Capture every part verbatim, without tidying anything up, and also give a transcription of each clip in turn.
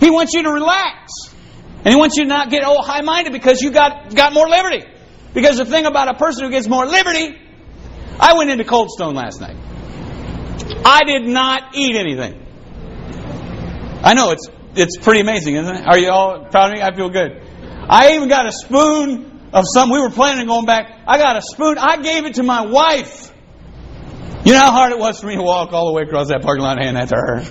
He wants you to relax. And He wants you to not get all high-minded because you got, got more liberty. Because the thing about a person who gets more liberty, I went into Cold Stone last night. I did not eat anything. I know, it's it's pretty amazing, isn't it? Are you all proud of me? I feel good. I even got a spoon of some. We were planning on going back. I got a spoon. I gave it to my wife. You know how hard it was for me to walk all the way across that parking lot and hand that to her?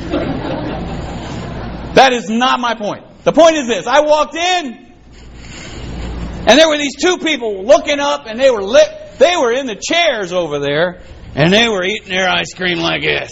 That is not my point. The point is this. I walked in, and there were these two people looking up, and they were lit. They were in the chairs over there, and they were eating their ice cream like this.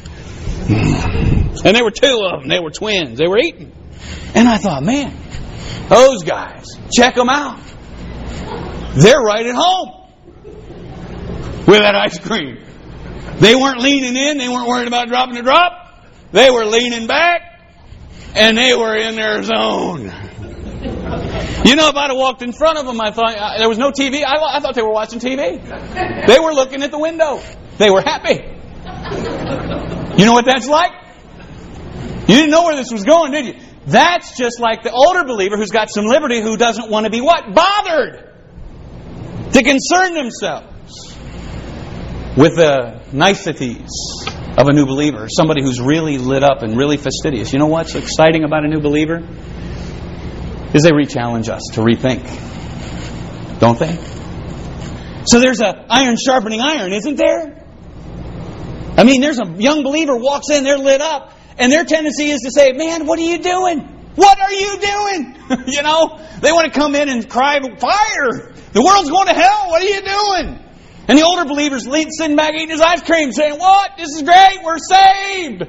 And there were two of them. They were twins. They were eating. And I thought, man, those guys, check them out. They're right at home with that ice cream. They weren't leaning in. They weren't worried about dropping a drop. They were leaning back, and they were in their zone. You know, if I'd have walked in front of them, I thought uh, there was no T V. I, I thought they were watching T V. They were looking at the window. They were happy. You know what that's like? You didn't know where this was going, did you? That's just like the older believer who's got some liberty who doesn't want to be what? Bothered. To concern themselves with the niceties of a new believer. Somebody who's really lit up and really fastidious. You know what's exciting about a new believer? Is they re-challenge us to rethink. Don't they? So there's a iron sharpening iron, isn't there? I mean, there's a young believer walks in, they're lit up, and their tendency is to say, man, what are you doing? What are you doing? You know, they want to come in and cry, fire! The world's going to hell, what are you doing? And the older believer's sitting back eating his ice cream saying, what? This is great, we're saved!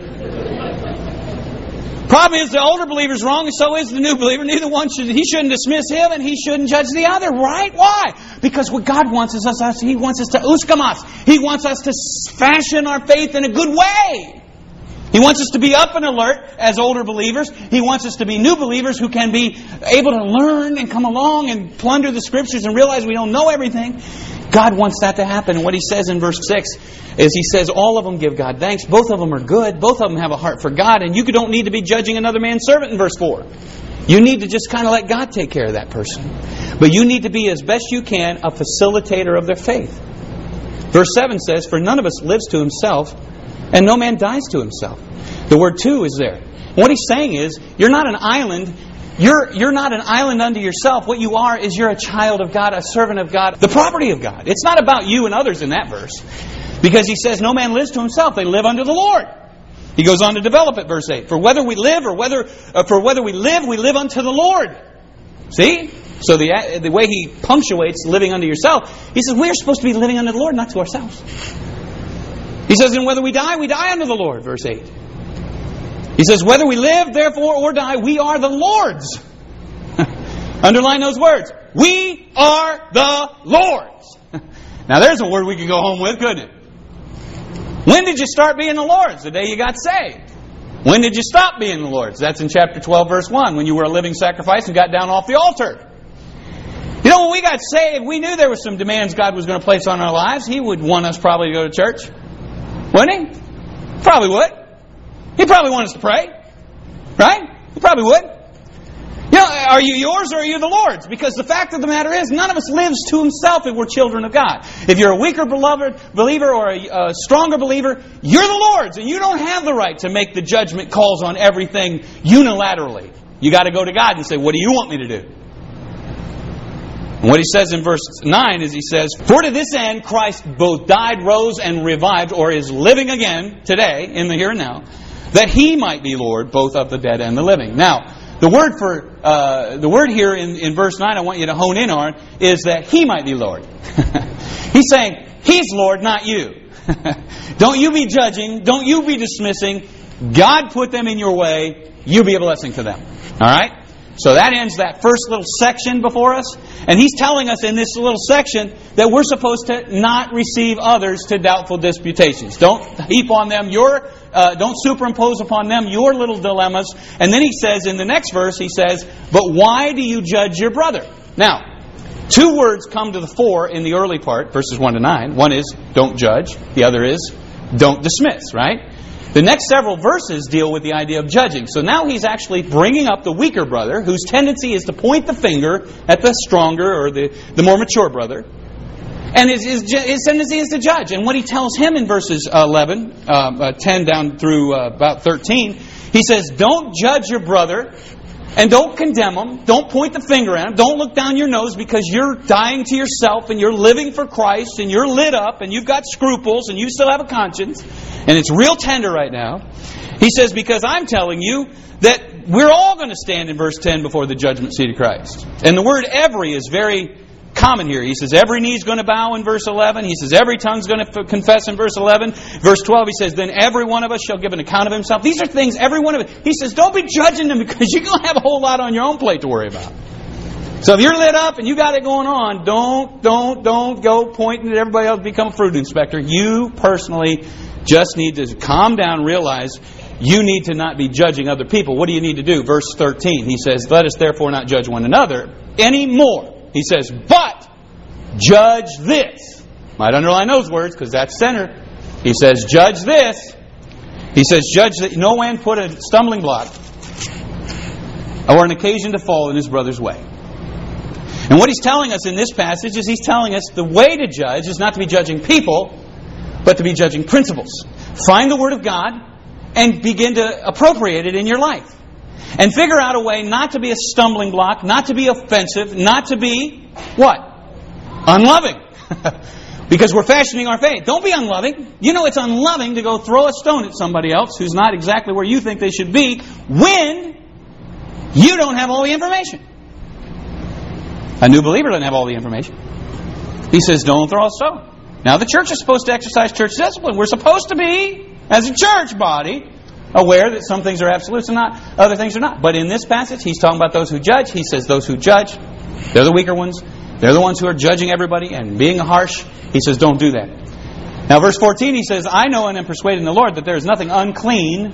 Problem is, the older believer's wrong, and so is the new believer. Neither one should, he shouldn't dismiss him, and he shouldn't judge the other, right? Why? Because what God wants is us, He wants us to euskamas. He wants us to fashion our faith in a good way. He wants us to be up and alert as older believers. He wants us to be new believers who can be able to learn and come along and plunder the Scriptures and realize we don't know everything. God wants that to happen. And what He says in verse six is He says all of them give God thanks. Both of them are good. Both of them have a heart for God. And you don't need to be judging another man's servant in verse four. You need to just kind of let God take care of that person. But you need to be, as best you can, a facilitator of their faith. Verse seven says, for none of us lives to himself, and no man dies to himself. The word "to" is there. And what He's saying is, you're not an island. You're, you're not an island unto yourself. What you are is you're a child of God, a servant of God, the property of God. It's not about you and others in that verse. Because He says no man lives to himself. They live unto the Lord. He goes on to develop it, verse eight. For whether we live or whether uh, for whether we live, we live unto the Lord. See? So the, the way He punctuates living unto yourself, He says we are supposed to be living unto the Lord, not to ourselves. He says, and whether we die, we die unto the Lord, verse eight. He says, whether we live, therefore, or die, we are the Lord's. Underline those words. We are the Lord's. Now there's a word we could go home with, couldn't it? When did you start being the Lord's? The day you got saved. When did you stop being the Lord's? That's in chapter twelve, verse one, when you were a living sacrifice and got down off the altar. You know, when we got saved, we knew there were some demands God was going to place on our lives. He would want us probably to go to church. Wouldn't He? Probably would. He'd probably want us to pray. Right? He probably would. You know, are you yours or are you the Lord's? Because the fact of the matter is, none of us lives to himself if we're children of God. If you're a weaker beloved believer or a, a stronger believer, you're the Lord's. And you don't have the right to make the judgment calls on everything unilaterally. You got to go to God and say, what do you want me to do? And what he says in verse nine is he says, for to this end Christ both died, rose, and revived, or is living again today, in the here and now, that He might be Lord both of the dead and the living. Now, the word for uh, the word here in, in verse nine I want you to hone in on is that He might be Lord. He's saying, He's Lord, not you. Don't you be judging. Don't you be dismissing. God put them in your way. You be a blessing to them. All right? So that ends that first little section before us. And he's telling us in this little section that we're supposed to not receive others to doubtful disputations. Don't heap on them your, uh, don't superimpose upon them your little dilemmas. And then he says in the next verse, he says, but why do you judge your brother? Now, two words come to the fore in the early part, verses one to nine. One is, don't judge. The other is, don't dismiss, right? The next several verses deal with the idea of judging. So now he's actually bringing up the weaker brother, whose tendency is to point the finger at the stronger or the, the more mature brother. And his, his, his tendency is to judge. And what he tells him in verses eleven, uh, uh, ten down through uh, about thirteen, he says, don't judge your brother and don't condemn him. Don't point the finger at him. Don't look down your nose because you're dying to yourself and you're living for Christ and you're lit up and you've got scruples and you still have a conscience. And it's real tender right now. He says, because I'm telling you that we're all going to stand in verse ten before the judgment seat of Christ. And the word every is very common here. He says every knee is going to bow in verse eleven. He says every tongue is going to f- confess in verse eleven. Verse twelve, he says, then every one of us shall give an account of himself. These are things, every one of us. He says, don't be judging them because you're going to have a whole lot on your own plate to worry about. So if you're lit up and you got it going on, don't, don't, don't go pointing at everybody else to become a fruit inspector. You personally just need to calm down, realize you need to not be judging other people. What do you need to do? Verse thirteen, he says, let us therefore not judge one another anymore. He says, but judge this. Might underline those words because that's center. He says, judge this. He says, judge that no man put a stumbling block or an occasion to fall in his brother's way. And what he's telling us in this passage is he's telling us the way to judge is not to be judging people, but to be judging principles. Find the Word of God and begin to appropriate it in your life. And figure out a way not to be a stumbling block, not to be offensive, not to be, what? Unloving. Because we're fashioning our faith. Don't be unloving. You know it's unloving to go throw a stone at somebody else who's not exactly where you think they should be when you don't have all the information. A new believer doesn't have all the information. He says, don't throw a stone. Now the church is supposed to exercise church discipline. We're supposed to be, as a church body, aware that some things are absolutes and not, other things are not. But in this passage, he's talking about those who judge. He says those who judge, they're the weaker ones. They're the ones who are judging everybody and being harsh. He says, don't do that. Now, verse fourteen, he says, I know and am persuaded in the Lord that there is nothing unclean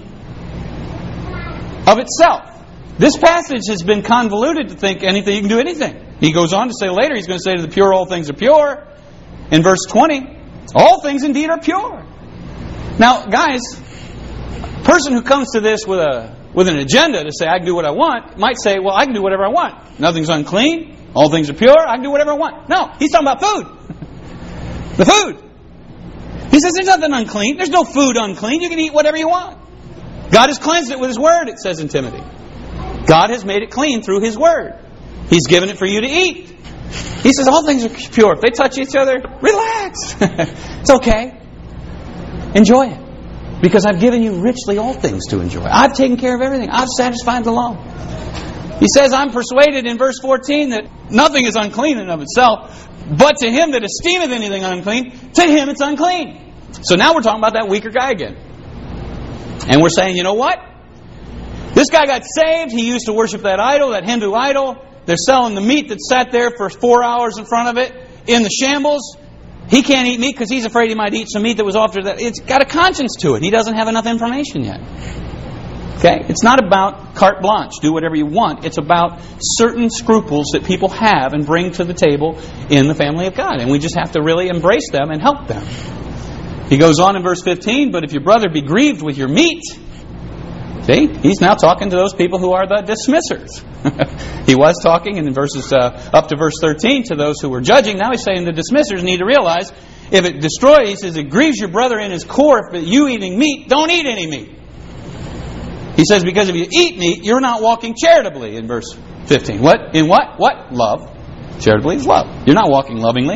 of itself. This passage has been convoluted to think anything, you can do anything. He goes on to say later, he's going to say to the pure, all things are pure. In verse twenty, all things indeed are pure. Now, guys, a person who comes to this with a with an agenda to say, I can do what I want, might say, well, I can do whatever I want. Nothing's unclean. All things are pure. I can do whatever I want. No, he's talking about food. The food. He says there's nothing unclean. There's no food unclean. You can eat whatever you want. God has cleansed it with His Word, it says in Timothy. God has made it clean through His Word. He's given it for you to eat. He says all things are pure. If they touch each other, relax. It's okay. Enjoy it. Because I've given you richly all things to enjoy. I've taken care of everything. I've satisfied the law. He says, I'm persuaded in verse fourteen that nothing is unclean in and of itself, but to him that esteemeth anything unclean, to him it's unclean. So now we're talking about that weaker guy again. And we're saying, you know what? This guy got saved. He used to worship that idol, that Hindu idol. They're selling the meat that sat there for four hours in front of it in the shambles. He can't eat meat because he's afraid he might eat some meat that was offered. That it's got a conscience to it. He doesn't have enough information yet. Okay? It's not about carte blanche, do whatever you want. It's about certain scruples that people have and bring to the table in the family of God. And we just have to really embrace them and help them. He goes on in verse fifteen, but if your brother be grieved with your meat, see, he's now talking to those people who are the dismissers. He was talking in verses uh, up to verse thirteen to those who were judging. Now he's saying the dismissers need to realize if it destroys, he says, it grieves your brother in his core, if you eating meat, don't eat any meat. He says, because if you eat meat, you're not walking charitably in verse fifteen. What? In what? What? Love. Charitably is love. You're not walking lovingly.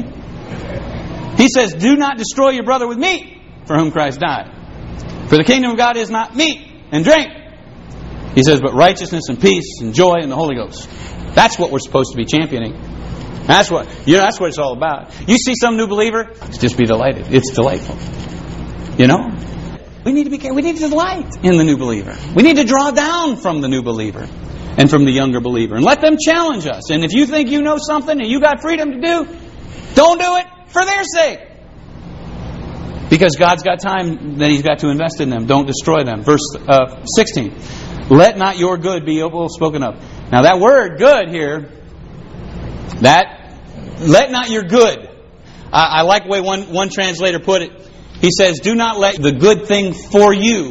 He says, do not destroy your brother with meat for whom Christ died. For the kingdom of God is not meat and drink. He says, but righteousness and peace and joy in the Holy Ghost. That's what we're supposed to be championing. That's what, you know, that's what it's all about. You see some new believer, just be delighted. It's delightful. You know? We need to be we need to delight in the new believer. We need to draw down from the new believer and from the younger believer and let them challenge us. And if you think you know something and you got freedom to do, don't do it for their sake. Because God's got time that He's got to invest in them. Don't destroy them. Verse uh, sixteen. Let not your good be ill spoken of. Now that word good here, that let not your good. I, I like the way one, one translator put it. He says, do not let the good thing for you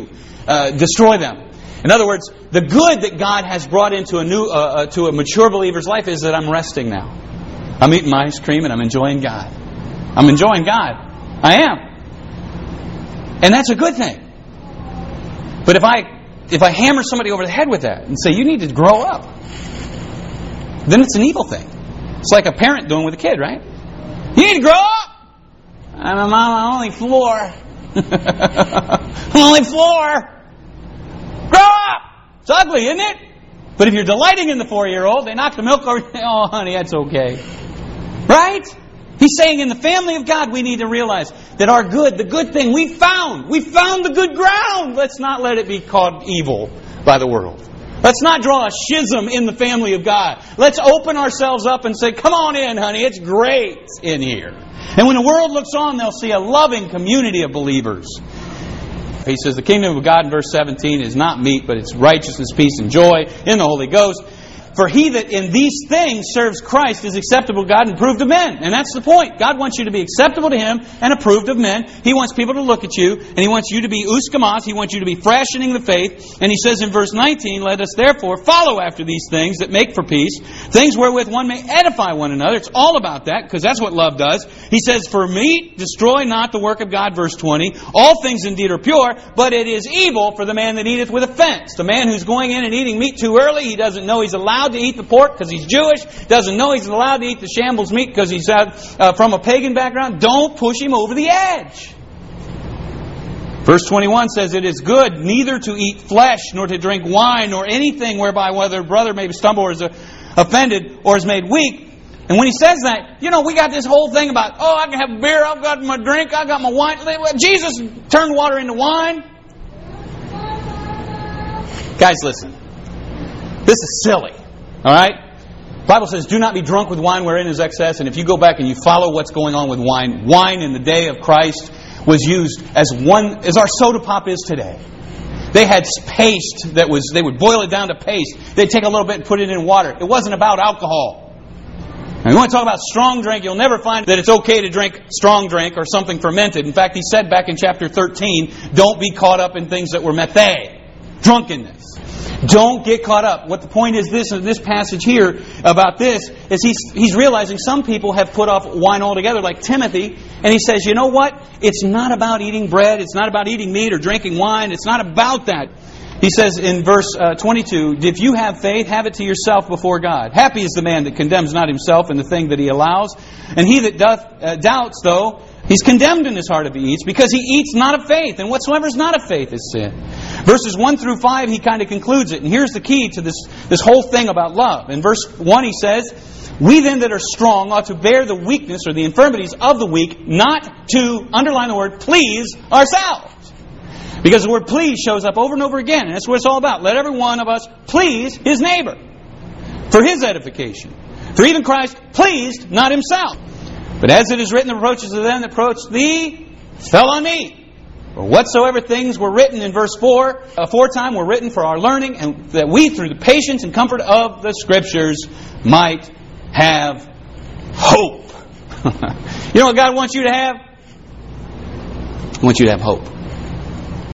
uh, destroy them. In other words, the good that God has brought into a new, uh, uh, to a mature believer's life is that I'm resting now. I'm eating my ice cream and I'm enjoying God. I'm enjoying God. I am. And that's a good thing. But if I if I hammer somebody over the head with that and say, you need to grow up, then it's an evil thing. It's like a parent doing with a kid, right? You need to grow up! I'm, I'm, I'm only four. I'm only four. Grow up! It's ugly, isn't it? But if you're delighting in the four-year-old, they knock the milk over. Oh, honey, that's okay. Right? He's saying in the family of God, we need to realize that our good, the good thing we found, we found the good ground. Let's not let it be called evil by the world. Let's not draw a schism in the family of God. Let's open ourselves up and say, come on in, honey, it's great in here. And when the world looks on, they'll see a loving community of believers. He says the kingdom of God in verse seventeen is not meat, but it's righteousness, peace, and joy in the Holy Ghost. For he that in these things serves Christ is acceptable to God and approved of men. And that's the point. God wants you to be acceptable to Him and approved of men. He wants people to look at you, and He wants you to be euskamos. He wants you to be fashioning the faith. And He says in verse nineteen, let us therefore follow after these things that make for peace, things wherewith one may edify one another. It's all about that, because that's what love does. He says, for meat, destroy not the work of God, verse twenty. All things indeed are pure, but it is evil for the man that eateth with offense. The man who's going in and eating meat too early, he doesn't know he's allowed to eat the pork because he's Jewish, doesn't know he's allowed to eat the shambles meat because he's uh, uh, from a pagan background. Don't push him over the edge. Verse twenty-one says, it is good neither to eat flesh, nor to drink wine, nor anything whereby whether brother may stumble or is uh, offended or is made weak. And when he says that, you know, we got this whole thing about, oh, I can have beer, I've got my drink, I got my wine. Jesus turned water into wine. Guys, listen. This is silly. All right? The Bible says, do not be drunk with wine wherein is excess. And if you go back and you follow what's going on with wine, wine in the day of Christ was used as one, as our soda pop is today. They had paste that was, they would boil it down to paste. They'd take a little bit and put it in water. It wasn't about alcohol. Now, you want to talk about strong drink, you'll never find that it's okay to drink strong drink or something fermented. In fact, he said back in chapter thirteen, don't be caught up in things that were methe, drunkenness. Don't get caught up. What the point is this in this passage here about this is he's, he's realizing some people have put off wine altogether, like Timothy, and he says, you know what? It's not about eating bread. It's not about eating meat or drinking wine. It's not about that. He says in verse uh, twenty-two, if you have faith, have it to yourself before God. Happy is the man that condemns not himself in the thing that he allows. And he that doth uh, doubts, though, he's condemned in his heart if he eats, because he eats not of faith. And whatsoever is not of faith is sin. Verses one through five, he kind of concludes it. And here's the key to this, this whole thing about love. In verse one, he says, we then that are strong ought to bear the weakness or the infirmities of the weak, not to, underline the word, please ourselves. Because the word please shows up over and over again. And that's what it's all about. Let every one of us please his neighbor for his edification. For even Christ pleased not himself. But as it is written, the reproaches of them that approached thee fell on me. For whatsoever things were written in verse four, aforetime were written for our learning, and that we through the patience and comfort of the Scriptures might have hope. You know what God wants you to have? He wants you to have hope.